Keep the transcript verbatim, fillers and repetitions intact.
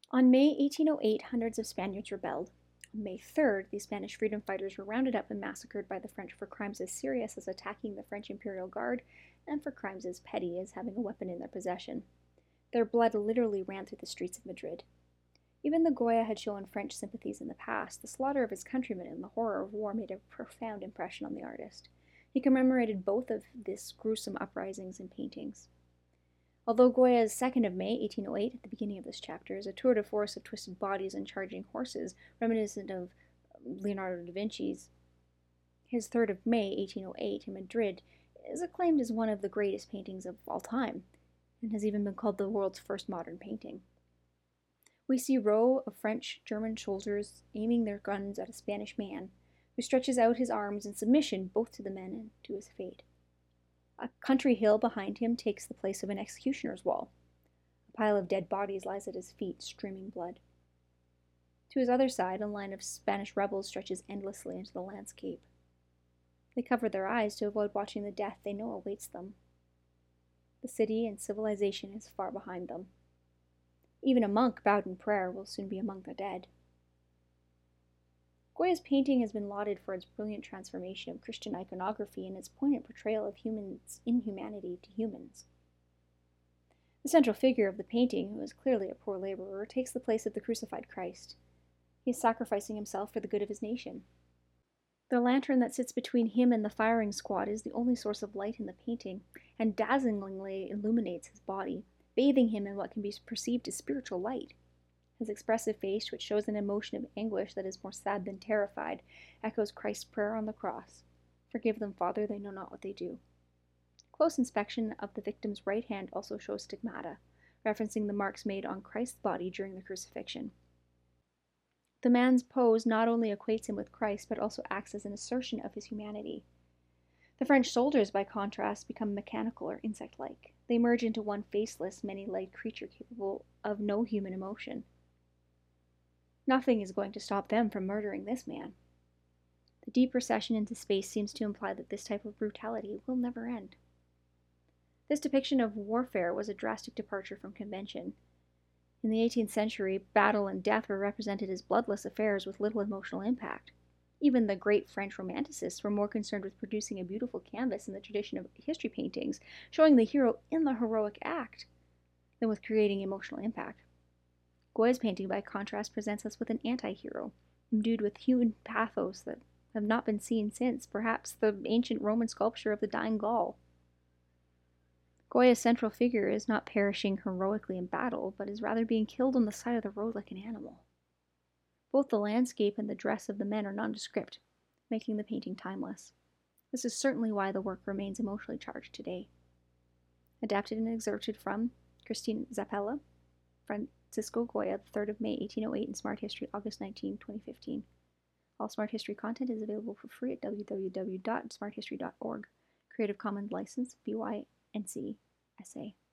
On May eighteen oh eight, hundreds of Spaniards rebelled. On May third, these Spanish freedom fighters were rounded up and massacred by the French for crimes as serious as attacking the French Imperial Guard and for crimes as petty as having a weapon in their possession. Their blood literally ran through the streets of Madrid. Even though Goya had shown French sympathies in the past, the slaughter of his countrymen and the horror of war made a profound impression on the artist. He commemorated both of these gruesome uprisings in paintings. Although Goya's second of May, eighteen oh eight, at the beginning of this chapter, is a tour de force of twisted bodies and charging horses, reminiscent of Leonardo da Vinci's, his third of May, eighteen oh eight, in Madrid, is acclaimed as one of the greatest paintings of all time, and has even been called the world's first modern painting. We see a row of French German soldiers aiming their guns at a Spanish man, who stretches out his arms in submission both to the men and to his fate. A country hill behind him takes the place of an executioner's wall. A pile of dead bodies lies at his feet, streaming blood. To his other side, a line of Spanish rebels stretches endlessly into the landscape. They cover their eyes to avoid watching the death they know awaits them. The city and civilization is far behind them. Even a monk bowed in prayer will soon be among the dead. Goya's painting has been lauded for its brilliant transformation of Christian iconography and its poignant portrayal of humans' inhumanity to humans. The central figure of the painting, who is clearly a poor laborer, takes the place of the crucified Christ. He is sacrificing himself for the good of his nation. The lantern that sits between him and the firing squad is the only source of light in the painting, and dazzlingly illuminates his body, bathing him in what can be perceived as spiritual light. His expressive face, which shows an emotion of anguish that is more sad than terrified, echoes Christ's prayer on the cross. Forgive them, Father, they know not what they do. Close inspection of the victim's right hand also shows stigmata, referencing the marks made on Christ's body during the crucifixion. The man's pose not only equates him with Christ, but also acts as an assertion of his humanity. The French soldiers, by contrast, become mechanical or insect-like. They merge into one faceless, many-legged creature capable of no human emotion. Nothing is going to stop them from murdering this man. The deep recession into space seems to imply that this type of brutality will never end. This depiction of warfare was a drastic departure from convention. In the eighteenth century, battle and death were represented as bloodless affairs with little emotional impact. Even the great French romanticists were more concerned with producing a beautiful canvas in the tradition of history paintings, showing the hero in the heroic act, than with creating emotional impact. Goya's painting, by contrast, presents us with an anti-hero, imbued with human pathos that have not been seen since, perhaps, the ancient Roman sculpture of the dying Gaul. Goya's central figure is not perishing heroically in battle, but is rather being killed on the side of the road like an animal. Both the landscape and the dress of the men are nondescript, making the painting timeless. This is certainly why the work remains emotionally charged today. Adapted and excerpted from Christine Zappella, Francisco Goya, the third of May, eighteen oh eight, in Smart History, August nineteenth, twenty fifteen. All Smart History content is available for free at w w w dot smart history dot org. Creative Commons license, B Y N C S A.